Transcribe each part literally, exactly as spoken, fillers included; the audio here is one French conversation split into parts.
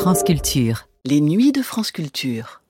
France Culture. Les nuits de France Culture.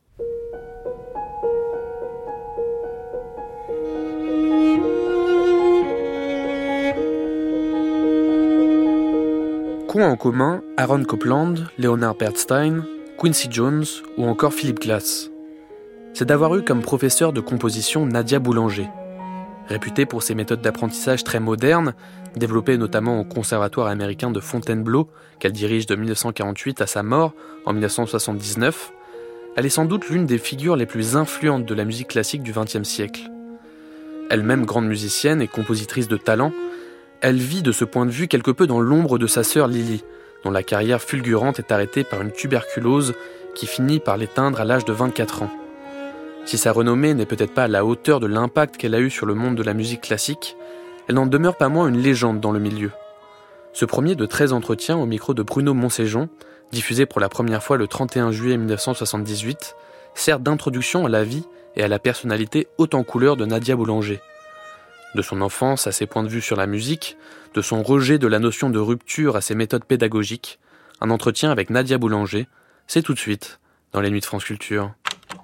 Qu'ont en commun Aaron Copland, Leonard Bernstein, Quincy Jones ou encore Philip Glass? C'est d'avoir eu comme professeur de composition Nadia Boulanger. Réputée pour ses méthodes d'apprentissage très modernes, développées notamment au Conservatoire américain de Fontainebleau, qu'elle dirige de dix-neuf cent quarante-huit à sa mort en dix-neuf cent soixante-dix-neuf, elle est sans doute l'une des figures les plus influentes de la musique classique du vingtième siècle. Elle-même grande musicienne et compositrice de talent, elle vit de ce point de vue quelque peu dans l'ombre de sa sœur Lily, dont la carrière fulgurante est arrêtée par une tuberculose qui finit par l'éteindre à l'âge de vingt-quatre ans. Si sa renommée n'est peut-être pas à la hauteur de l'impact qu'elle a eu sur le monde de la musique classique, elle n'en demeure pas moins une légende dans le milieu. Ce premier de treize entretiens au micro de Bruno Monséjon, diffusé pour la première fois le trente et un juillet dix-neuf cent soixante-dix-huit, sert d'introduction à la vie et à la personnalité haute en couleur de Nadia Boulanger. De son enfance à ses points de vue sur la musique, de son rejet de la notion de rupture à ses méthodes pédagogiques, un entretien avec Nadia Boulanger, c'est tout de suite dans les Nuits de France Culture.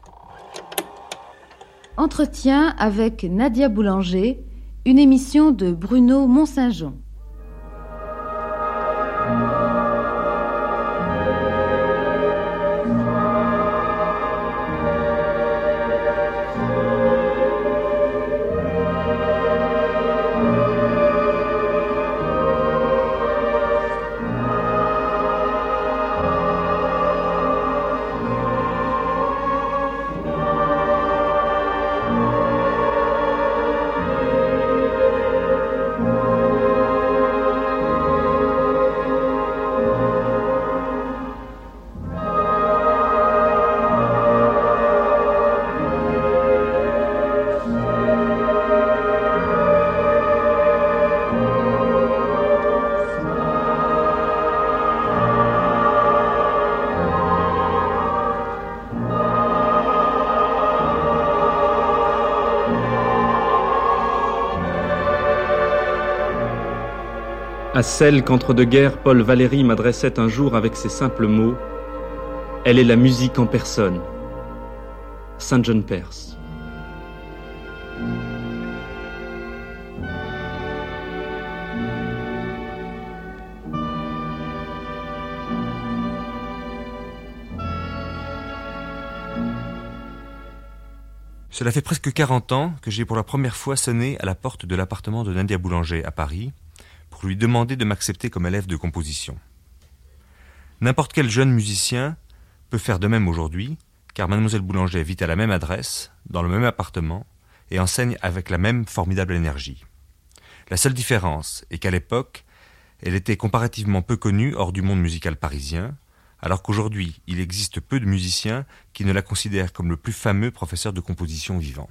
Entretien avec Nadia Boulanger, une émission de Bruno Monséjon. À celle qu'entre-deux-guerres Paul Valéry m'adressait un jour avec ces simples mots: elle est la musique en personne. Saint John Perse. Cela fait presque quarante ans que j'ai pour la première fois sonné à la porte de l'appartement de Nadia Boulanger à Paris pour lui demander de m'accepter comme élève de composition. N'importe quel jeune musicien peut faire de même aujourd'hui, car Mademoiselle Boulanger vit à la même adresse, dans le même appartement, et enseigne avec la même formidable énergie. La seule différence est qu'à l'époque, elle était comparativement peu connue hors du monde musical parisien, alors qu'aujourd'hui, il existe peu de musiciens qui ne la considèrent comme le plus fameux professeur de composition vivant.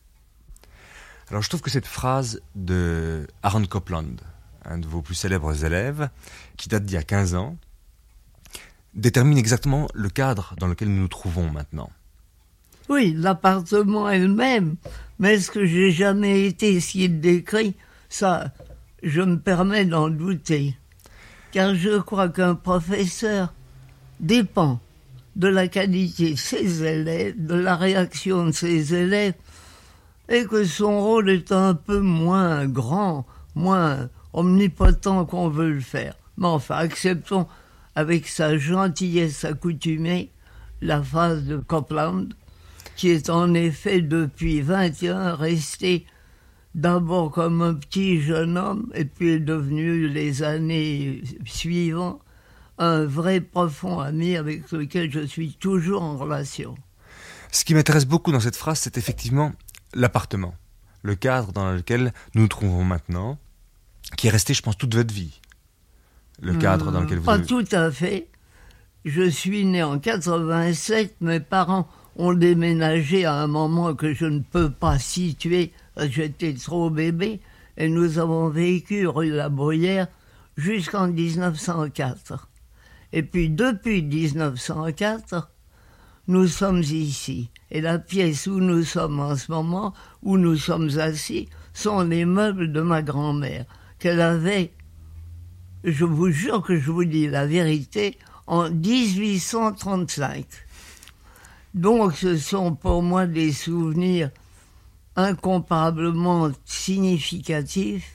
Alors je trouve que cette phrase de Aaron Copland, un de vos plus célèbres élèves, qui date d'il y a quinze ans, détermine exactement le cadre dans lequel nous nous trouvons maintenant. Oui, l'appartement est le même, mais ce que j'ai jamais été si décrit, ça, je me permets d'en douter. Car je crois qu'un professeur dépend de la qualité de ses élèves, de la réaction de ses élèves, et que son rôle est un peu moins grand, moins omnipotent qu'on veut le faire. Mais enfin, acceptons avec sa gentillesse accoutumée la phrase de Copland, qui est en effet depuis vingt et un resté d'abord comme un petit jeune homme, et puis est devenu les années suivantes un vrai profond ami avec lequel je suis toujours en relation. Ce qui m'intéresse beaucoup dans cette phrase, c'est effectivement l'appartement, le cadre dans lequel nous nous trouvons maintenant, qui est resté, je pense, toute votre vie. Le cadre mmh, dans lequel vous... Pas avez... tout à fait. Je suis né en quatre-vingt-sept. Mes parents ont déménagé à un moment que je ne peux pas situer. J'étais trop bébé. Et nous avons vécu rue La Bruyère jusqu'en dix-neuf cent quatre. Et puis, depuis dix-neuf cent quatre, nous sommes ici. Et la pièce où nous sommes en ce moment, où nous sommes assis, sont les meubles de ma grand-mère, qu'elle avait, je vous jure que je vous dis la vérité, en dix-huit cent trente-cinq. Donc ce sont pour moi des souvenirs incomparablement significatifs.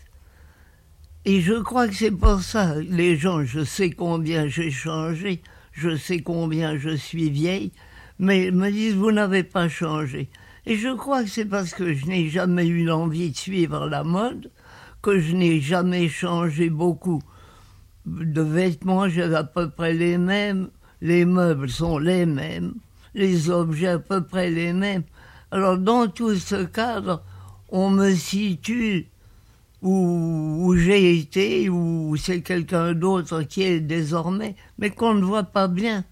Et je crois que c'est pour ça, les gens, je sais combien j'ai changé, je sais combien je suis vieille, mais me disent, vous n'avez pas changé. Et je crois que c'est parce que je n'ai jamais eu l'envie de suivre la mode, que je n'ai jamais changé beaucoup de vêtements, j'ai à peu près les mêmes, les meubles sont les mêmes, les objets à peu près les mêmes. Alors dans tout ce cadre, on me situe où, où j'ai été, où c'est quelqu'un d'autre qui est désormais, mais qu'on ne voit pas bien,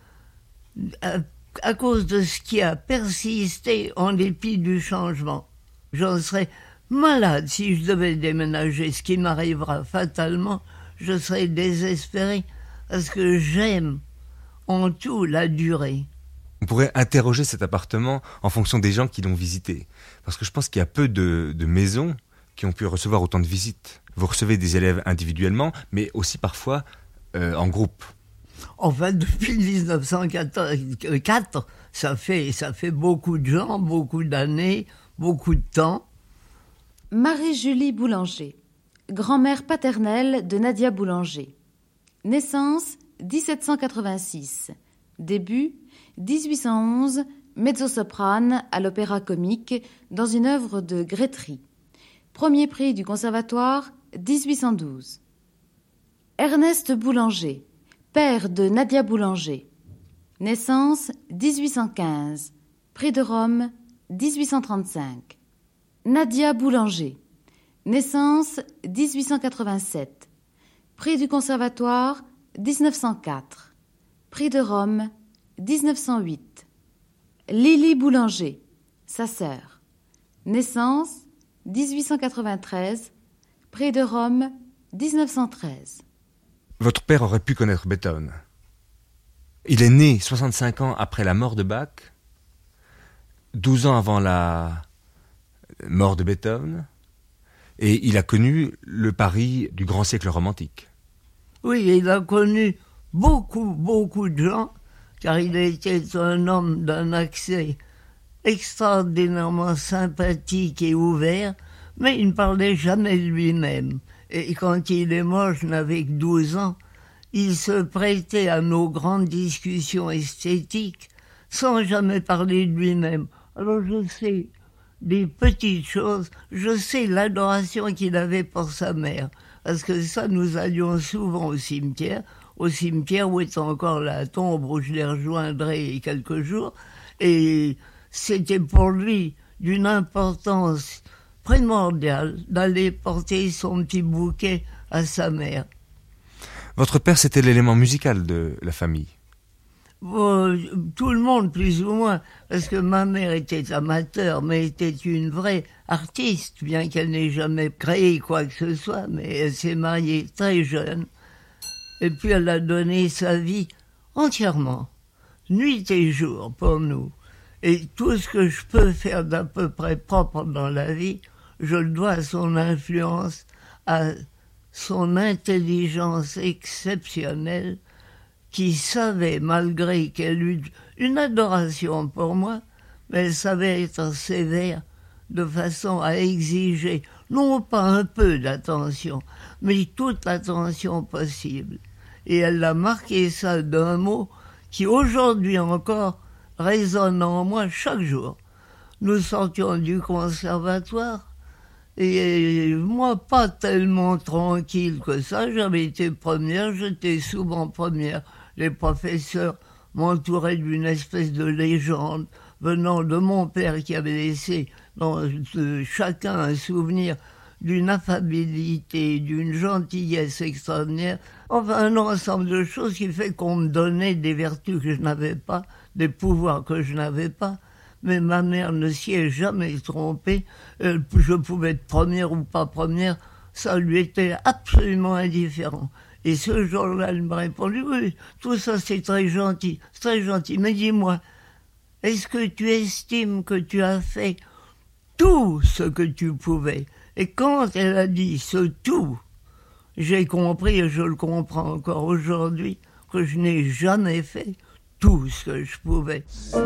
à, à cause de ce qui a persisté en dépit du changement. J'en serais malade si je devais déménager, ce qui m'arrivera fatalement, je serais désespéré, parce que j'aime en tout la durée. On pourrait interroger cet appartement en fonction des gens qui l'ont visité, parce que je pense qu'il y a peu de, de maisons qui ont pu recevoir autant de visites. Vous recevez des élèves individuellement, mais aussi parfois euh, en groupe. En fait, depuis dix-neuf cent quatre, ça fait, ça fait beaucoup de gens, beaucoup d'années, beaucoup de temps. Marie-Julie Boulanger, grand-mère paternelle de Nadia Boulanger. Naissance dix-sept cent quatre-vingt-six. Début dix-huit cent onze, mezzo-soprane à l'Opéra Comique dans une œuvre de Grétry. Premier prix du Conservatoire, dix-huit cent douze. Ernest Boulanger, père de Nadia Boulanger. Naissance dix-huit cent quinze. Prix de Rome, dix-huit cent trente-cinq. Nadia Boulanger. Naissance dix-huit cent quatre-vingt-sept. Prix du Conservatoire, dix-neuf cent quatre. Prix de Rome, dix-neuf cent huit. Lily Boulanger, sa sœur. Naissance dix-huit cent quatre-vingt-treize. Prix de Rome, dix-neuf cent treize. Votre père aurait pu connaître Beethoven. Il est né soixante-cinq ans après la mort de Bach, douze ans avant la mort de Beethoven, et il a connu le Paris du grand siècle romantique. Oui, il a connu beaucoup, beaucoup de gens, car il était un homme d'un accès extraordinairement sympathique et ouvert, mais il ne parlait jamais de lui-même. Et quand il est mort, je n'avais que douze ans, il se prêtait à nos grandes discussions esthétiques sans jamais parler de lui-même. Alors je sais des petites choses, je sais l'adoration qu'il avait pour sa mère, parce que ça, nous allions souvent au cimetière, au cimetière où est encore la tombe où je les rejoindrai quelques jours, et c'était pour lui d'une importance primordiale d'aller porter son petit bouquet à sa mère. Votre père, c'était l'élément musical de la famille. Bon, tout le monde, plus ou moins, parce que ma mère était amateur, mais était une vraie artiste, bien qu'elle n'ait jamais créé quoi que ce soit, mais elle s'est mariée très jeune, et puis elle a donné sa vie entièrement, nuit et jour, pour nous. Et tout ce que je peux faire d'à peu près propre dans la vie, je le dois à son influence, à son intelligence exceptionnelle, qui savait, malgré qu'elle eut une adoration pour moi, mais elle savait être sévère de façon à exiger, non pas un peu d'attention, mais toute l'attention possible. Et elle a marqué ça d'un mot qui, aujourd'hui encore, résonne en moi chaque jour. Nous sortions du conservatoire, et moi, pas tellement tranquille que ça, j'avais été première, j'étais souvent première. Les professeurs m'entouraient d'une espèce de légende venant de mon père qui avait laissé dans de chacun un souvenir d'une affabilité, d'une gentillesse extraordinaire. Enfin, un ensemble de choses qui fait qu'on me donnait des vertus que je n'avais pas, des pouvoirs que je n'avais pas. Mais ma mère ne s'y est jamais trompée. Je pouvais être première ou pas première, ça lui était absolument indifférent. Et ce jour-là, elle m'a répondu, oui, tout ça c'est très gentil, c'est très gentil, mais dis-moi, est-ce que tu estimes que tu as fait tout ce que tu pouvais? Et quand elle a dit ce tout, j'ai compris, et je le comprends encore aujourd'hui, que je n'ai jamais fait tout ce que je pouvais.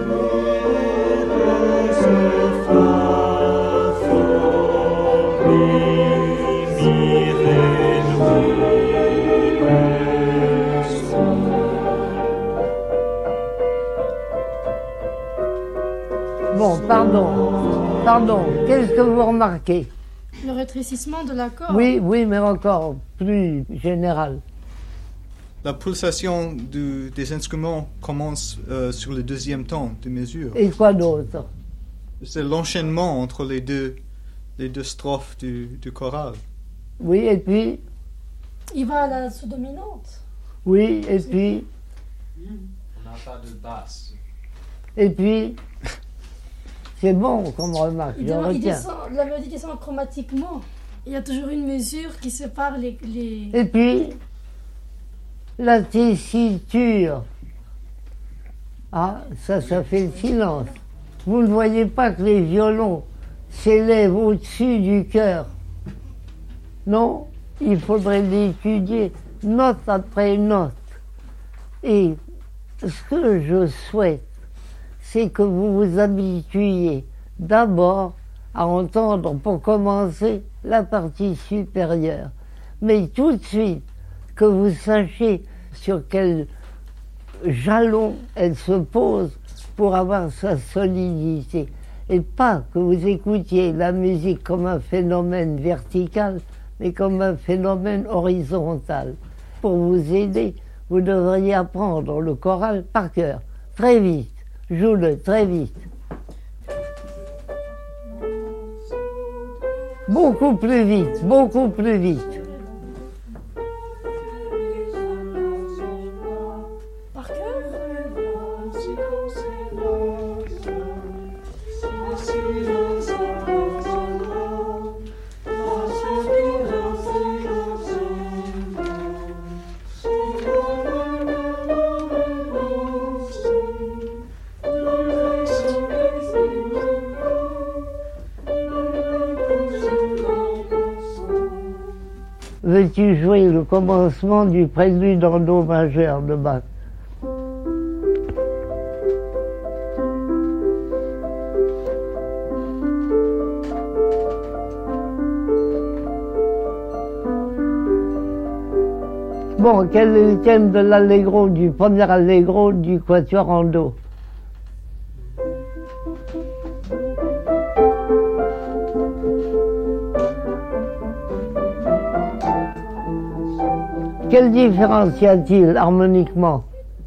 Bon, pardon, pardon, qu'est-ce que vous remarquez? Le rétrécissement de l'accord. Oui, oui, mais encore plus général. La pulsation du, des instruments commence euh, sur le deuxième temps de mesure. Et quoi d'autre? C'est l'enchaînement entre les deux, les deux strophes du, du choral. Oui, et puis? Il va à la sous-dominante. Oui, et puis? On n'a pas de basse. Et puis? C'est bon comme remarque, il je demande, il retiens. descend, la mélodie descend chromatiquement. Il y a toujours une mesure qui sépare les... les... Et puis, la tessiture. Ah, ça, ça fait le silence. Vous ne voyez pas que les violons s'élèvent au-dessus du cœur? Non, il faudrait l'étudier, note après note. Et ce que je souhaite, c'est que vous vous habituiez d'abord à entendre, pour commencer, la partie supérieure. Mais tout de suite, que vous sachiez sur quel jalon elle se pose pour avoir sa solidité. Et pas que vous écoutiez la musique comme un phénomène vertical, mais comme un phénomène horizontal. Pour vous aider, vous devriez apprendre le choral par cœur, très vite. Joue-le très vite. Beaucoup plus vite, beaucoup plus vite. Par cœur? Veux-tu jouer le commencement du prélude en do majeur de Bach? Bon, quel est le thème de l'allegro, du premier allegro du quatuor en do? Quelle différence y a-t-il harmoniquement?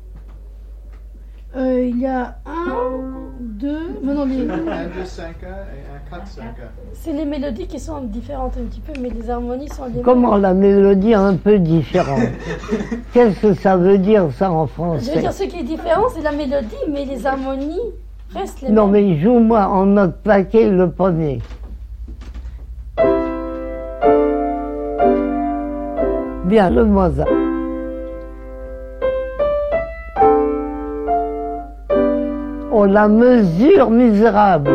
euh, Il y a un, deux... Mais non, les... un deux cinq un et un quatre cinq un. C'est les mélodies qui sont différentes un petit peu, mais les harmonies sont les mêmes. Comment la mélodie est un peu différente? Qu'est-ce que ça veut dire ça en français? Je veux dire, ce qui est différent, c'est la mélodie, mais les harmonies restent les Non, mêmes. mais joue-moi en note plaquée le premier. Bien, le Mozart. Oh, la mesure misérable.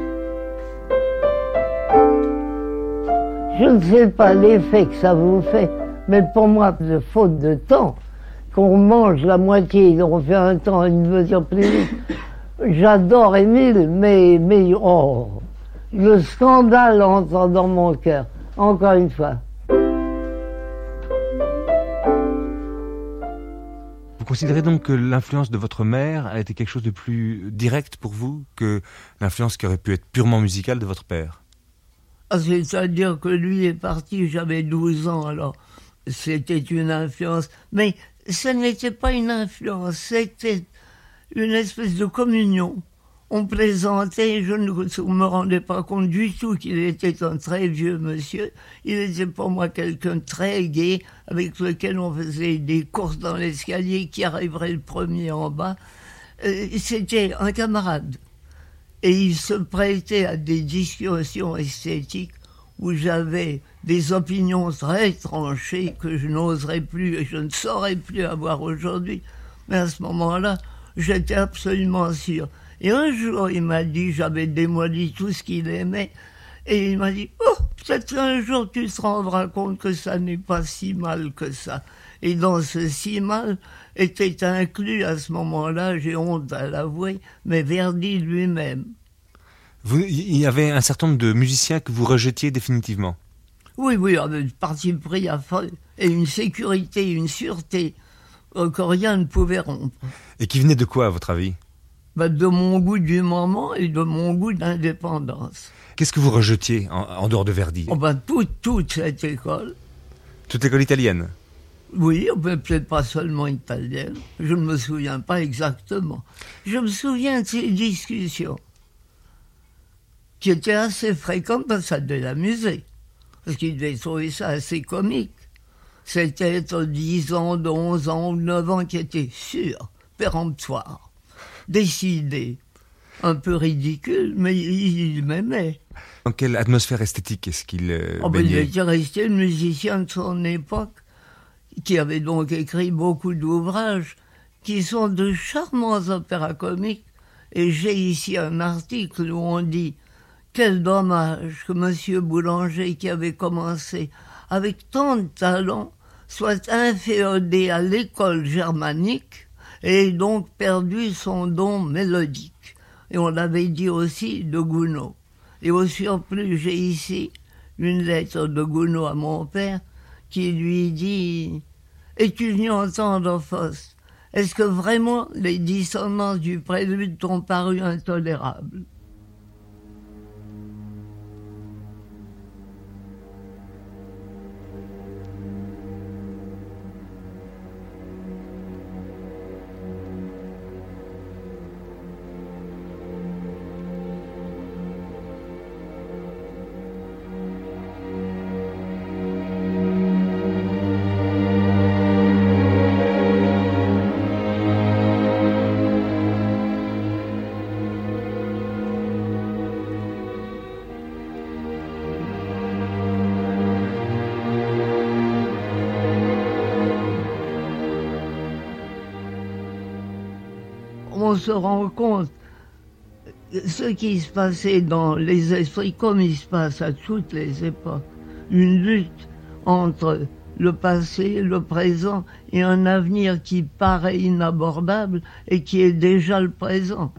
Je ne sais pas l'effet que ça vous fait, mais pour moi, de faute de temps, qu'on mange la moitié et on fait un temps, une mesure plus vite. J'adore Émile, mais, mais oh, le scandale entre dans mon cœur. Encore une fois. Vous considérez donc que l'influence de votre mère a été quelque chose de plus direct pour vous que l'influence qui aurait pu être purement musicale de votre père? Ah, c'est-à-dire que lui est parti, j'avais douze ans, alors c'était une influence. Mais ce n'était pas une influence, c'était une espèce de communion. On plaisantait, je ne me rendais pas compte du tout qu'il était un très vieux monsieur. Il était pour moi quelqu'un de très gai, avec lequel on faisait des courses dans l'escalier, qui arriverait le premier en bas. C'était un camarade. Et il se prêtait à des discussions esthétiques où j'avais des opinions très tranchées que je n'oserais plus et je ne saurais plus avoir aujourd'hui. Mais à ce moment-là, j'étais absolument sûr. Et un jour, il m'a dit, j'avais démoli tout ce qu'il aimait, et il m'a dit, oh, peut-être qu'un jour tu te rendras compte que ça n'est pas si mal que ça. Et dans ce si mal était inclus à ce moment-là, j'ai honte à l'avouer, mais Verdi lui-même. Vous, il y avait un certain nombre de musiciens que vous rejetiez définitivement. Oui, oui, avec un parti pris à fond, et une sécurité, une sûreté euh, que rien ne pouvait rompre. Et qui venaient de quoi, à votre avis? Ben, de mon goût du moment et de mon goût d'indépendance. Qu'est-ce que vous rejetiez en, en dehors de Verdi? Oh ben, toute, toute cette école. Toute l'école italienne? Oui, mais peut-être pas seulement italienne. Je ne me souviens pas exactement. Je me souviens de ces discussions qui étaient assez fréquentes parce que ça devait l'amuser. Parce qu'il devait trouver ça assez comique. C'était de dix ans, de onze ans ou neuf ans qui étaient sûrs, péremptoires, décidés, un peu ridicules, mais il, il m'aimait. Dans quelle atmosphère esthétique est-ce qu'il euh, oh, ben, il baignait? était resté le musicien de son époque, qui avait donc écrit beaucoup d'ouvrages qui sont de charmants opéras comiques. Et j'ai ici un article où on dit « Quel dommage que M. Boulanger, qui avait commencé avec tant de talent, soit inféodé à l'école germanique et ait donc perdu son don mélodique. » Et on l'avait dit aussi de Gounod. Et au surplus, j'ai ici une lettre de Gounod à mon père qui lui dit « Es-tu venu entendre Faust? Est-ce que vraiment les dissonances du prélude t'ont paru intolérables ?» On se rend compte ce qui se passait dans les esprits, comme il se passe à toutes les époques, une lutte entre le passé, le présent et un avenir qui paraît inabordable et qui est déjà le présent.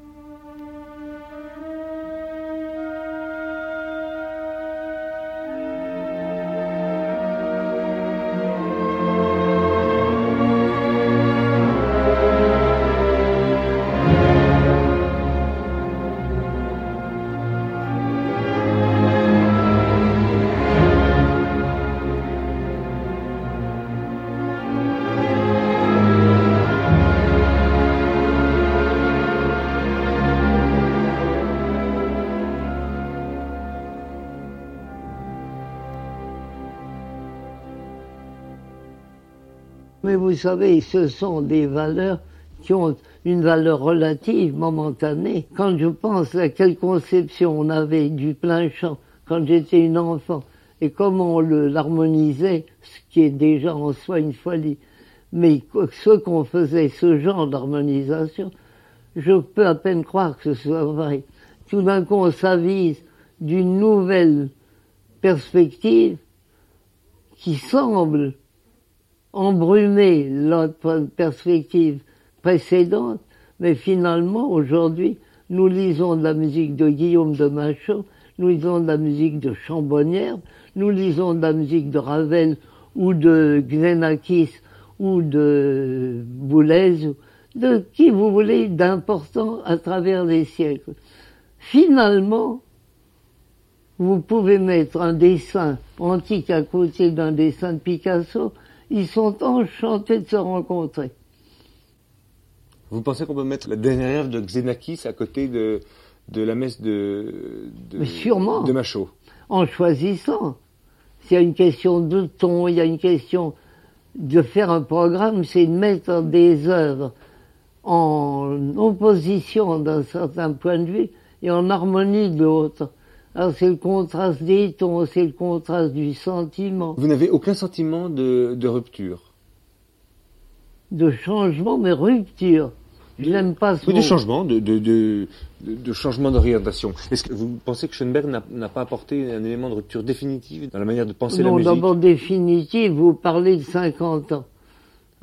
Mais vous savez, ce sont des valeurs qui ont une valeur relative, momentanée. Quand je pense à quelle conception on avait du plein chant quand j'étais une enfant, et comment on le, l'harmonisait, ce qui est déjà en soi une folie. Mais ce qu'on faisait, ce genre d'harmonisation, je peux à peine croire que ce soit vrai. Tout d'un coup, on s'avise d'une nouvelle perspective qui semble embrumer notre perspective précédente, mais finalement, aujourd'hui, nous lisons de la musique de Guillaume de Machaut, nous lisons de la musique de Chambonnière, nous lisons de la musique de Ravel ou de Xenakis ou de Boulez, de qui vous voulez d'important à travers les siècles. Finalement, vous pouvez mettre un dessin antique à côté d'un dessin de Picasso, ils sont enchantés de se rencontrer. Vous pensez qu'on peut mettre la dernière œuvre de Xenakis à côté de, de la messe de, de, Mais sûrement, de Machaut? En choisissant. S'il y a une question de ton, il y a une question de faire un programme, c'est de mettre des œuvres en opposition d'un certain point de vue et en harmonie de l'autre. Alors c'est le contraste des tons, c'est le contraste du sentiment. Vous n'avez aucun sentiment de, de rupture? De changement, mais rupture. Je n'aime pas ce Oui, mot. de changement, de, de, de, de changement d'orientation. Est-ce que vous pensez que Schoenberg n'a, n'a pas apporté un élément de rupture définitive dans la manière de penser non, la musique? d'abord définitive, vous parlez de cinquante ans.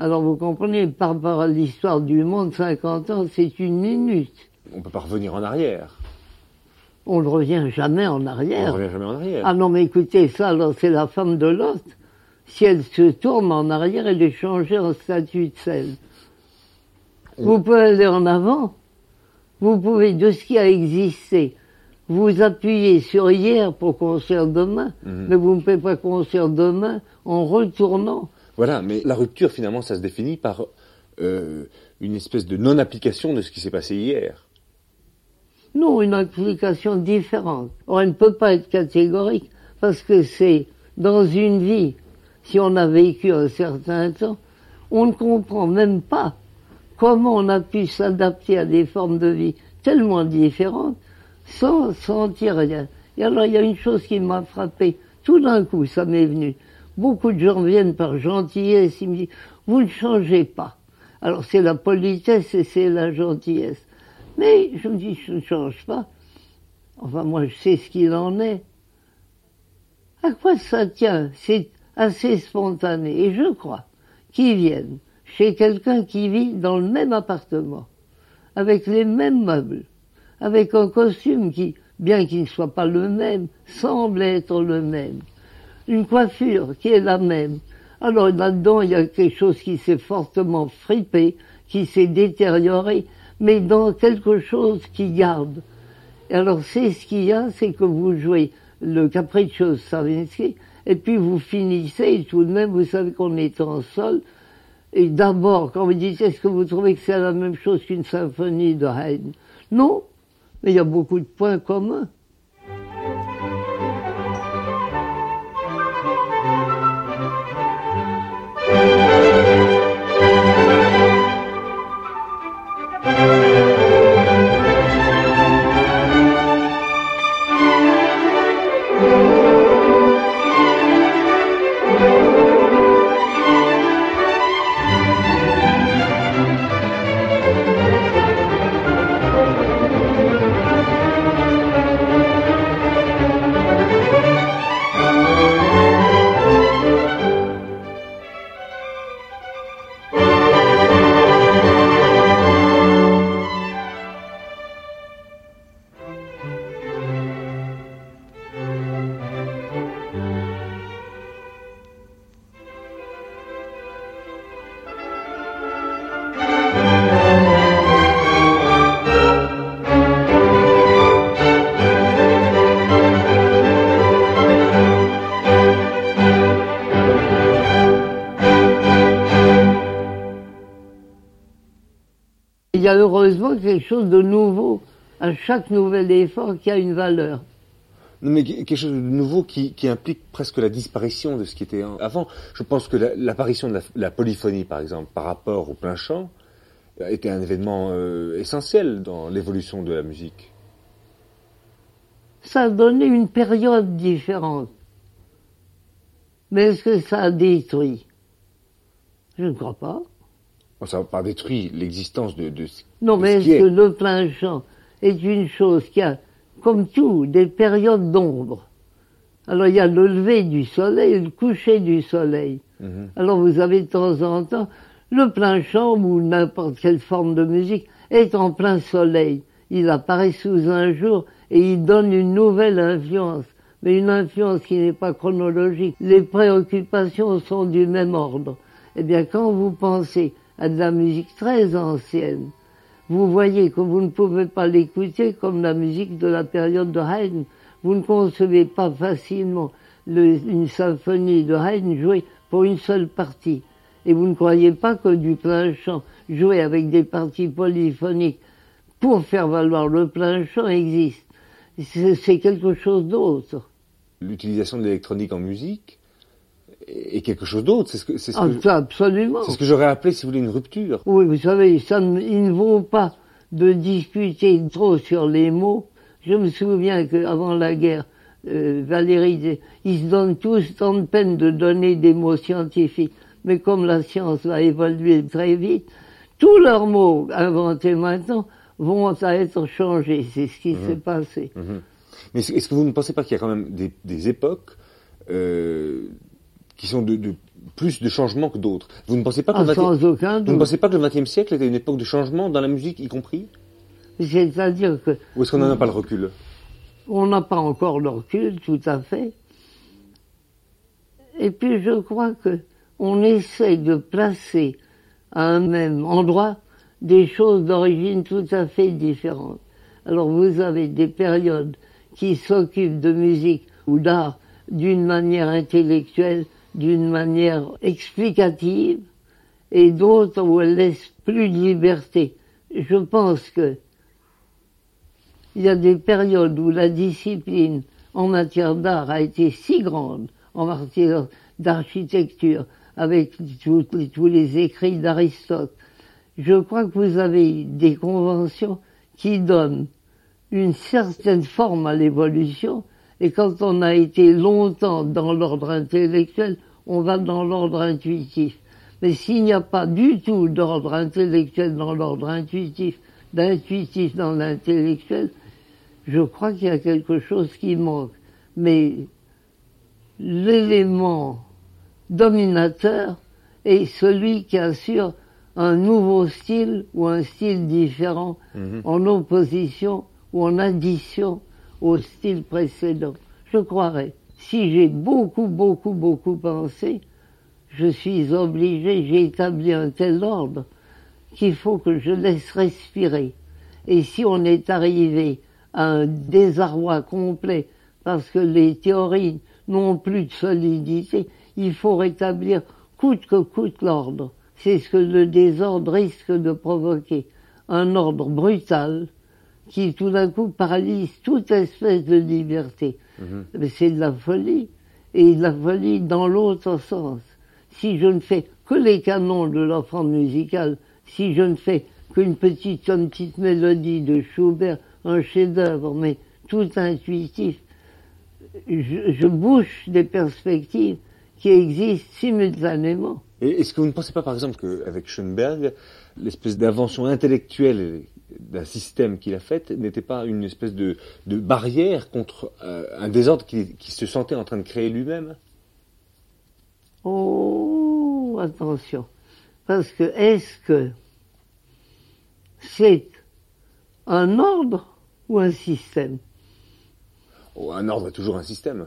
Alors vous comprenez, par rapport à l'histoire du monde, cinquante ans, c'est une minute. On ne peut pas revenir en arrière. On ne revient jamais en arrière. On ne revient jamais en arrière. Ah non, mais écoutez, ça, alors c'est la femme de Lot. Si elle se tourne en arrière, elle est changée en statue de sel. On... Vous pouvez aller en avant. Vous pouvez, de ce qui a existé, vous appuyer sur hier pour construire demain, mmh. mais vous ne pouvez pas construire demain en retournant. Voilà, mais la rupture, finalement, ça se définit par euh, une espèce de non-application de ce qui s'est passé hier. Non, une application différente. Or, elle ne peut pas être catégorique, parce que c'est dans une vie, si on a vécu un certain temps, on ne comprend même pas comment on a pu s'adapter à des formes de vie tellement différentes, sans sentir rien. Et alors, il y a une chose qui m'a frappé. Tout d'un coup, ça m'est venu. Beaucoup de gens viennent par gentillesse, ils me disent, vous ne changez pas. Alors, c'est la politesse et c'est la gentillesse. Mais je me dis, je ne change pas. Enfin, moi, je sais ce qu'il en est. À quoi ça tient? C'est assez spontané. Et je crois qu'ils viennent chez quelqu'un qui vit dans le même appartement, avec les mêmes meubles, avec un costume qui, bien qu'il ne soit pas le même, semble être le même. Une coiffure qui est la même. Alors là-dedans, il y a quelque chose qui s'est fortement fripé, qui s'est détérioré, mais dans quelque chose qui garde. Et alors c'est ce qu'il y a, c'est que vous jouez le Capriccio Stravinsky, et puis vous finissez, et tout de même, vous savez qu'on est en sol, et d'abord, quand vous dites, est-ce que vous trouvez que c'est la même chose qu'une symphonie de Haydn? Non, mais il y a beaucoup de points communs. Il y a heureusement quelque chose de nouveau à chaque nouvel effort qui a une valeur. Non, mais quelque chose de nouveau qui, qui implique presque la disparition de ce qui était avant. Je pense que la, l'apparition de la, la polyphonie, par exemple, par rapport au plein chant, était un événement euh, essentiel dans l'évolution de la musique. Ça a donné une période différente. Mais est-ce que ça a détruit? Je ne crois pas. Ça n'a pas détruit l'existence de, de ce Non, mais est-ce que le plein chant est une chose qui a, comme tout, des périodes d'ombre? Alors il y a le lever du soleil et le coucher du soleil. Mm-hmm. Alors vous avez de temps en temps, le plein chant ou n'importe quelle forme de musique est en plein soleil. Il apparaît sous un jour et il donne une nouvelle influence, mais une influence qui n'est pas chronologique. Les préoccupations sont du même ordre. Eh bien, quand vous pensez à de la musique très ancienne, vous voyez que vous ne pouvez pas l'écouter comme la musique de la période de Haydn. Vous ne concevez pas facilement le, une symphonie de Haydn jouée pour une seule partie. Et vous ne croyez pas que du plein chant joué avec des parties polyphoniques pour faire valoir le plein chant existe. C'est, c'est quelque chose d'autre. L'utilisation de l'électronique en musique est quelque chose d'autre. C'est ce que, c'est ce ah, que, ça, absolument. C'est ce que j'aurais appelé, si vous voulez, une rupture. Oui, vous savez, ça ne, il ne vaut pas de discuter trop sur les mots. Je me souviens qu'avant la guerre, euh, Valéry disait, ils se donnent tous tant de peine de donner des mots scientifiques. Mais comme la science va évoluer très vite, tous leurs mots inventés maintenant vont être changés. C'est ce qui mmh. s'est passé. Mmh. Mais est-ce que vous ne pensez pas qu'il y a quand même des, des époques euh, qui sont de, de plus de changements que d'autres. Vous ne pensez pas que ah, le vingtième... sans aucun doute. Vous ne pensez pas que le vingtième siècle était une époque de changement dans la musique y compris? C'est-à-dire que... Ou est-ce qu'on n'en a pas le recul? On n'a pas encore le recul, tout à fait. Et puis je crois que on essaie de placer à un même endroit des choses d'origine tout à fait différentes. Alors vous avez des périodes qui s'occupent de musique ou d'art d'une manière intellectuelle, d'une manière explicative, et d'autres où elles laissent plus de liberté. Je pense que il y a des périodes où la discipline en matière d'art a été si grande, en matière d'architecture, avec tous les, tous les écrits d'Aristote. Je crois que vous avez des conventions qui donnent une certaine forme à l'évolution, et quand on a été longtemps dans l'ordre intellectuel, on va dans l'ordre intuitif. Mais s'il n'y a pas du tout d'ordre intellectuel dans l'ordre intuitif, d'intuitif dans l'intellectuel, je crois qu'il y a quelque chose qui manque. Mais l'élément dominateur est celui qui assure un nouveau style ou un style différent, mmh. en opposition ou en addition au style précédent. Je croirais. Si j'ai beaucoup, beaucoup, beaucoup pensé, je suis obligé, j'ai établi un tel ordre qu'il faut que je laisse respirer. Et si on est arrivé à un désarroi complet parce que les théories n'ont plus de solidité, il faut rétablir coûte que coûte l'ordre. C'est ce que le désordre risque de provoquer. Un ordre brutal qui tout d'un coup paralyse toute espèce de liberté. Mmh. Mais c'est de la folie. Et de la folie dans l'autre sens. Si je ne fais que les canons de l'offrande musicale, si je ne fais qu'une petite, une petite mélodie de Schubert, un chef-d'œuvre, mais tout intuitif, je, je bouche des perspectives qui existent simultanément. Et est-ce que vous ne pensez pas, par exemple, qu'avec Schoenberg, l'espèce d'invention intellectuelle d'un système qu'il a fait n'était pas une espèce de, de barrière contre euh, un désordre qui, qui se sentait en train de créer lui-même? Oh, attention. Parce que est-ce que c'est un ordre ou un système? Oh, un ordre est toujours un système.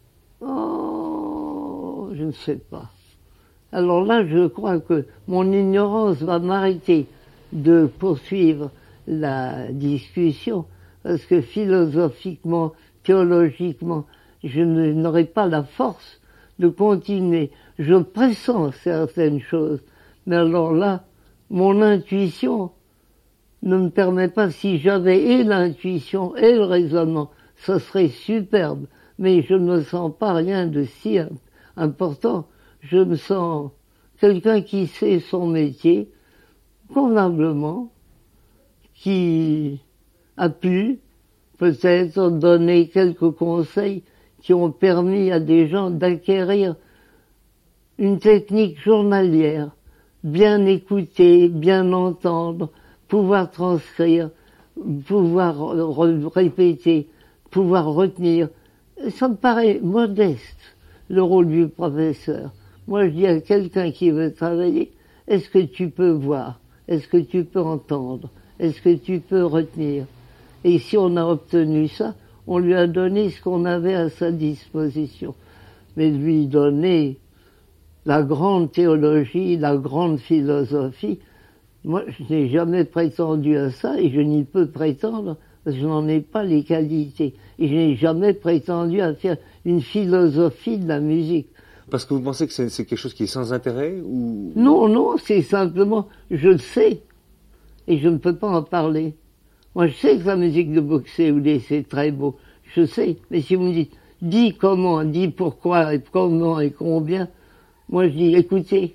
Oh, je ne sais pas. Alors là, je crois que mon ignorance va m'arrêter de poursuivre la discussion, parce que philosophiquement, théologiquement, je n'aurai pas la force de continuer. Je pressens certaines choses, mais alors là, mon intuition ne me permet pas. Si j'avais et l'intuition et le raisonnement, ce serait superbe, mais je ne sens pas rien de si important. Je me sens quelqu'un qui sait son métier convenablement, qui a pu peut-être donner quelques conseils qui ont permis à des gens d'acquérir une technique journalière, bien écouter, bien entendre, pouvoir transcrire, pouvoir répéter, pouvoir retenir. Ça me paraît modeste, le rôle du professeur. Moi, je dis à quelqu'un qui veut travailler, est-ce que tu peux voir? Est-ce que tu peux entendre? Est-ce que tu peux retenir? Et si on a obtenu ça, on lui a donné ce qu'on avait à sa disposition. Mais lui donner la grande théologie, la grande philosophie, moi, je n'ai jamais prétendu à ça et je n'y peux prétendre parce que je n'en ai pas les qualités. Et je n'ai jamais prétendu à faire une philosophie de la musique. Parce que vous pensez que c'est, c'est quelque chose qui est sans intérêt ou... Non, non, c'est simplement, je le sais, et je ne peux pas en parler. Moi, je sais que la musique de Buxtehude, c'est très beau, je sais, mais si vous me dites, dis comment, dis pourquoi, et comment, et combien, moi je dis, écoutez.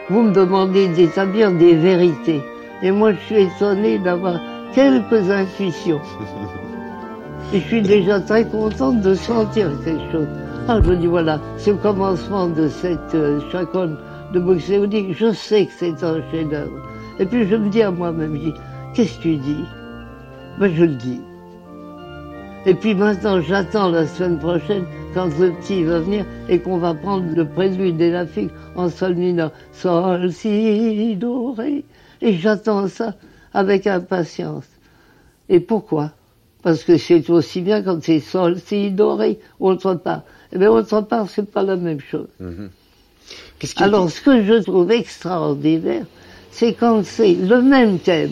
vous me demandez d'établir des vérités. Et moi, je suis étonné d'avoir quelques intuitions. Et je suis déjà très contente de sentir quelque chose. Ah, je dis, voilà, c'est le commencement de cette euh, chaconne de Buxtehude. Je sais que c'est un chef-d'œuvre. Et puis je me dis à moi-même, je dis, qu'est-ce que tu dis? Ben, je le dis. Et puis maintenant, j'attends la semaine prochaine, quand le petit va venir, et qu'on va prendre le prélude et la figue en sol mineur. Sol, si, do, ré. Et j'attends ça avec impatience. Et pourquoi? Parce que c'est aussi bien quand c'est sol, si, do, ré, autre part. Eh bien, autre part, c'est pas la même chose. Mm-hmm. Qu'est-ce qu'il Alors, dit? Ce que je trouve extraordinaire, c'est quand c'est le même thème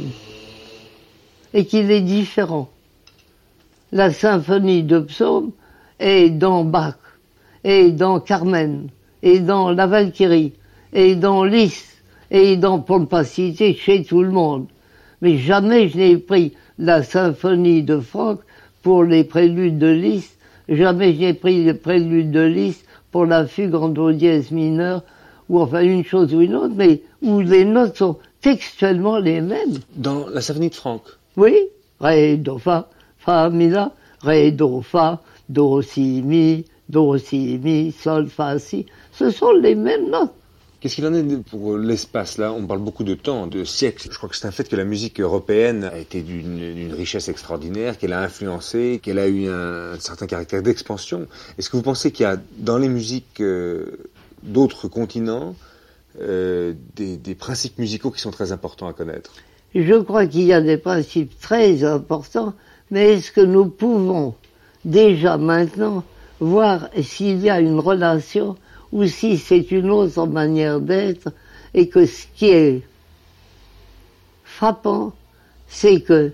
et qu'il est différent. La symphonie de Psaume est dans Bach, et dans Carmen, et dans la Valkyrie, et dans Liszt, et dans, pour ne pas citer, chez tout le monde. Mais jamais je n'ai pris la symphonie de Franck pour les préludes de Liszt, jamais je n'ai pris les préludes de Liszt pour la fugue en do dièse mineur, ou enfin une chose ou une autre, mais où les notes sont textuellement les mêmes. Dans la symphonie de Franck? Oui, ré, do, fa, fa, mi, la, ré, do, fa, do, si, mi, do, si, mi, sol, fa, si. Ce sont les mêmes notes. Qu'est-ce qu'il en est pour l'espace, là? On parle beaucoup de temps, de siècles. Je crois que c'est un fait que la musique européenne a été d'une richesse extraordinaire, qu'elle a influencé, qu'elle a eu un, un certain caractère d'expansion. Est-ce que vous pensez qu'il y a dans les musiques euh, d'autres continents euh, des, des principes musicaux qui sont très importants à connaître? Je crois qu'il y a des principes très importants, mais est-ce que nous pouvons déjà maintenant voir s'il y a une relation ou si c'est une autre manière d'être, et que ce qui est frappant, c'est que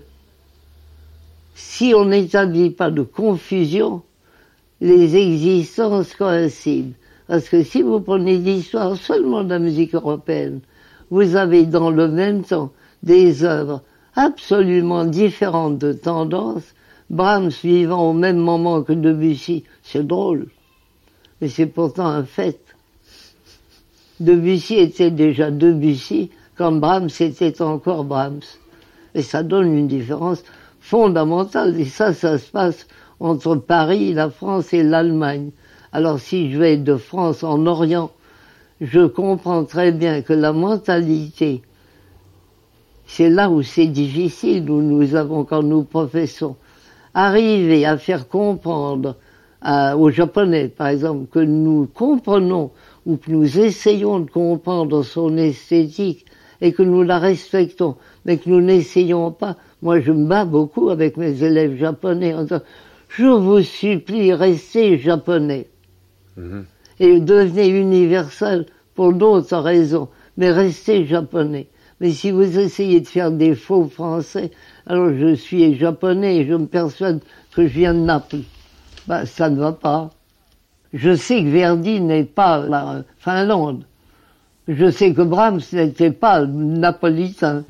si on n'établit pas de confusion, les existences coïncident. Parce que si vous prenez l'histoire seulement de la musique européenne, vous avez dans le même temps des œuvres absolument différentes de tendance, Brahms vivant au même moment que Debussy. C'est drôle, mais c'est pourtant un fait. Debussy était déjà Debussy quand Brahms était encore Brahms. Et ça donne une différence fondamentale. Et ça, ça se passe entre Paris, la France et l'Allemagne. Alors si je vais de France en Orient, je comprends très bien que la mentalité, c'est là où c'est difficile, où nous avons, quand nous professons, arriver à faire comprendre à, aux Japonais, par exemple, que nous comprenons ou que nous essayons de comprendre son esthétique et que nous la respectons, mais que nous n'essayons pas. Moi, je me bats beaucoup avec mes élèves japonais en disant « Je vous supplie, restez japonais. Mmh. Et devenez universel pour d'autres raisons, mais restez japonais. Mais si vous essayez de faire des faux français, alors je suis japonais et je me persuade que je viens de Naples. Ben, ça ne va pas. Je sais que Verdi n'est pas la Finlande. Je sais que Brahms n'était pas napolitain.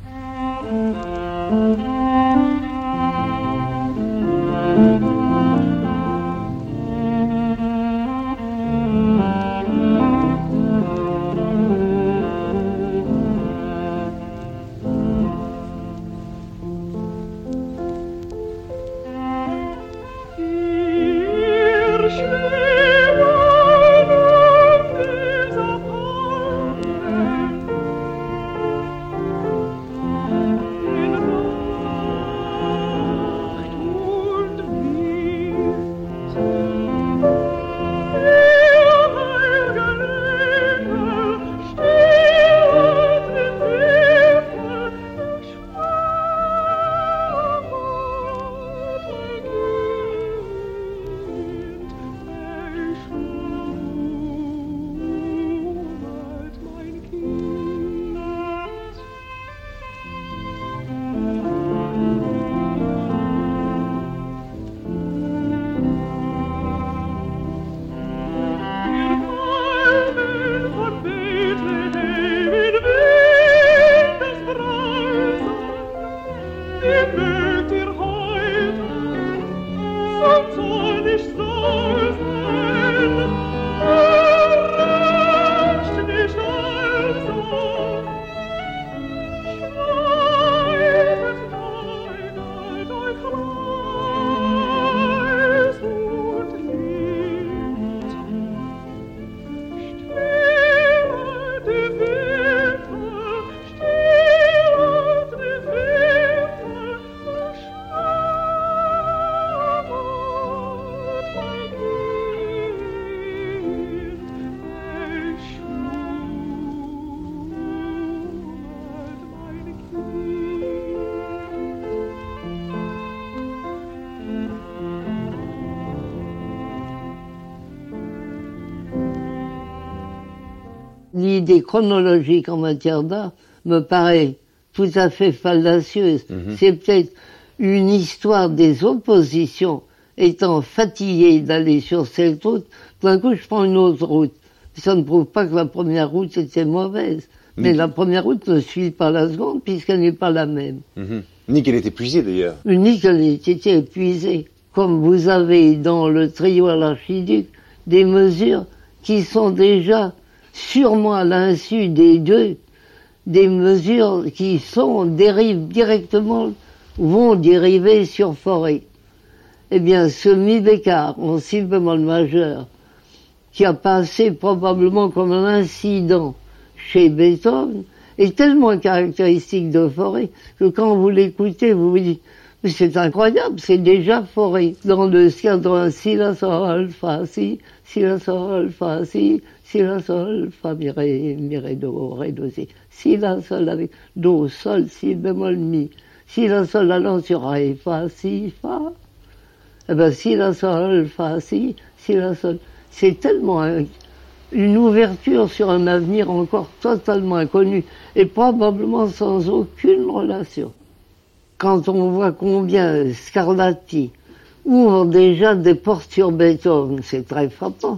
idée chronologique en matière d'art me paraît tout à fait fallacieuse. Mmh. C'est peut-être une histoire des oppositions étant fatigué d'aller sur cette route, tout d'un coup je prends une autre route. Ça ne prouve pas que la première route était mauvaise. Mais, mais la première route ne suit pas la seconde puisqu'elle n'est pas la même. Mmh. Ni qu'elle est épuisée d'ailleurs. Ni qu'elle ait été épuisée. Comme vous avez dans le trio à l'archiduc des mesures qui sont déjà, sûrement à l'insu des deux, des mesures qui sont, dérivent directement, vont dériver sur Fauré. Eh bien, ce mi bécard en si bémol majeur, qui a passé probablement comme un incident chez Beethoven, est tellement caractéristique de Fauré que quand vous l'écoutez, vous vous dites mais c'est incroyable, c'est déjà Fauré. Dans le cadre si, la, sol, fa, si, si, la, sol, fa, si, si, la, sol, fa, mi, ré, mi, ré, do, ré, do, si, si, la, sol, avec do, sol, si, bémol, mi, si, la, sol, allant sur ré, fa, si, fa, eh ben, si, la, sol, fa, si, si, la, sol, c'est tellement un, une ouverture sur un avenir encore totalement inconnu et probablement sans aucune relation. Quand on voit combien Scarlatti ouvre déjà des portes sur Beethoven, c'est très frappant.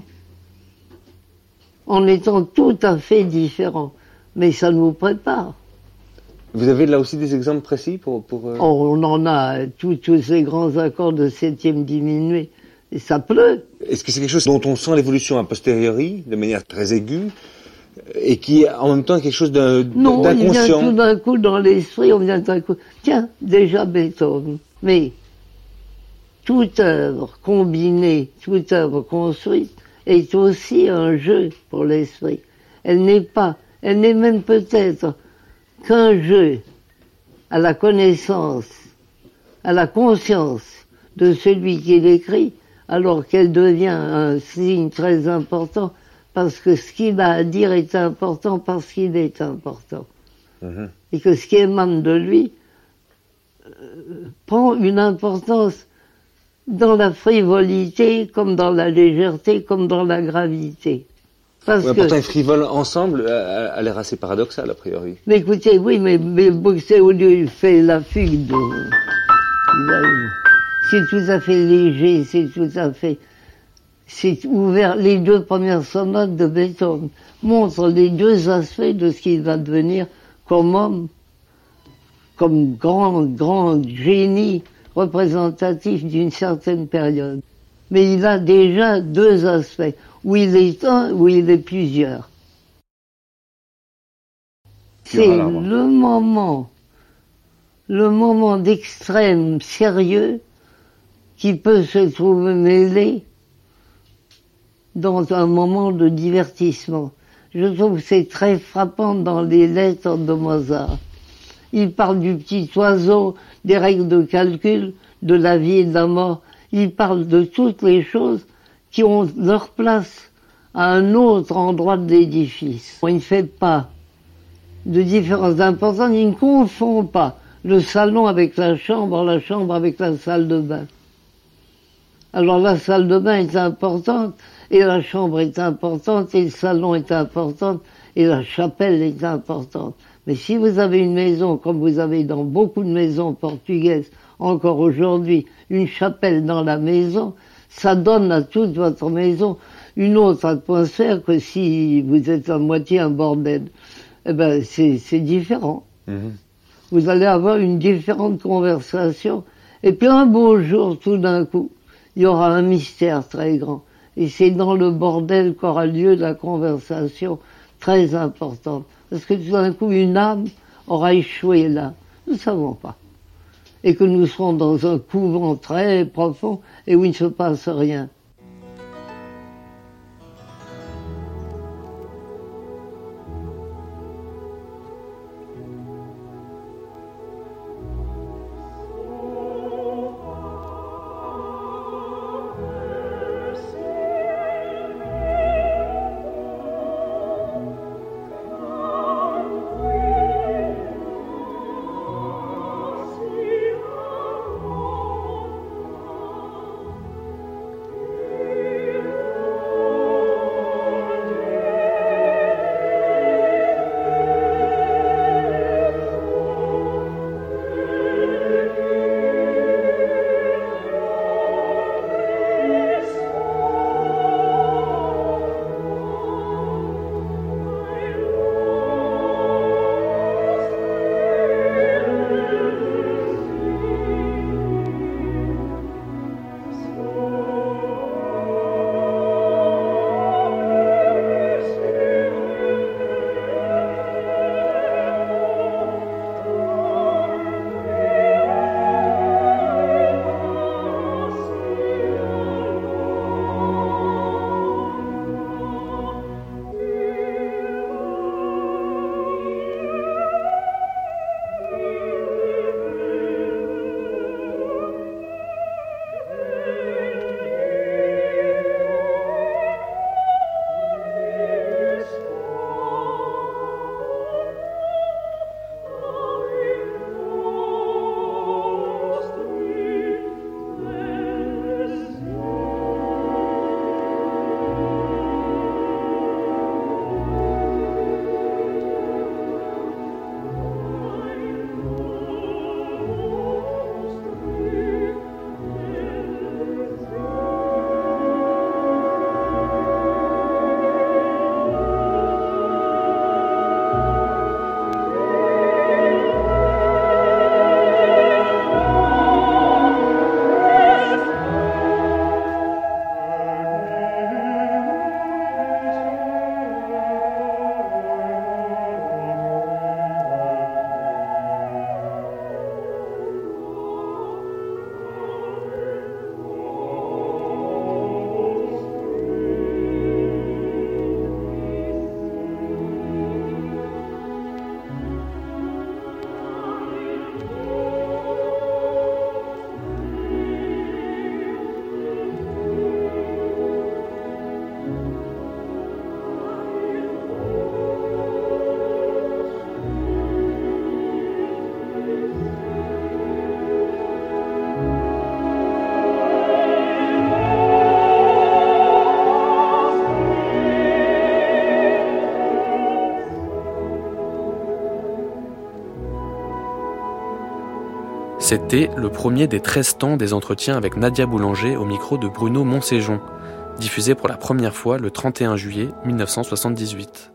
En étant tout à fait différent. Mais ça nous prépare. Vous avez là aussi des exemples précis pour... pour euh... oh, on en a tous ces grands accords de septième diminué. Et ça pleut. Est-ce que c'est quelque chose dont on sent l'évolution a posteriori, de manière très aiguë, et qui est en même temps quelque chose d'inconscient? Non, il vient tout d'un coup dans l'esprit, on vient tout d'un coup... Tiens, déjà Beethoven. Mais toute œuvre combinée, toute œuvre construite est aussi un jeu pour l'esprit. Elle n'est pas, elle n'est même peut-être qu'un jeu à la connaissance, à la conscience de celui qui l'écrit, alors qu'elle devient un signe très important, parce que ce qu'il a à dire est important parce qu'il est important. Mmh. Et que ce qui émane de lui euh, prend une importance dans la frivolité, comme dans la légèreté, comme dans la gravité. Parce ouais, que... Pourtant, frivole ensemble a, a l'air assez paradoxal, a priori. Mais écoutez, oui, mais, mais Buxtehude fait la fugue de... C'est tout à fait léger, c'est tout à fait... C'est ouvert. Les deux premières sonates de Beethoven montrent les deux aspects de ce qu'il va devenir comme homme, comme grand, grand génie représentatif d'une certaine période. Mais il a déjà deux aspects, où il est un, où il est plusieurs. C'est le moment, le moment d'extrême sérieux qui peut se trouver mêlé dans un moment de divertissement. Je trouve que c'est très frappant dans les lettres de Mozart. Il parle du petit oiseau, des règles de calcul, de la vie et de la mort. Il parle de toutes les choses qui ont leur place à un autre endroit de l'édifice. Il ne fait pas de différence d'importance, il ne confond pas le salon avec la chambre, la chambre avec la salle de bain. Alors la salle de bain est importante, et la chambre est importante, et le salon est important, et la chapelle est importante. Mais si vous avez une maison, comme vous avez dans beaucoup de maisons portugaises, encore aujourd'hui, une chapelle dans la maison, ça donne à toute votre maison une autre atmosphère que si vous êtes à moitié un bordel. Eh ben, c'est, c'est différent. Mmh. Vous allez avoir une différente conversation, et puis un beau jour, tout d'un coup, il y aura un mystère très grand. Et c'est dans le bordel qu'aura lieu la conversation très importante. Parce que tout d'un coup, une âme aura échoué là. Nous ne savons pas. Et que nous serons dans un couvent très profond et où il ne se passe rien. C'était le premier des treize temps des entretiens avec Nadia Boulanger au micro de Bruno Monséjon, diffusé pour la première fois le trente et un juillet mille neuf cent soixante-dix-huit.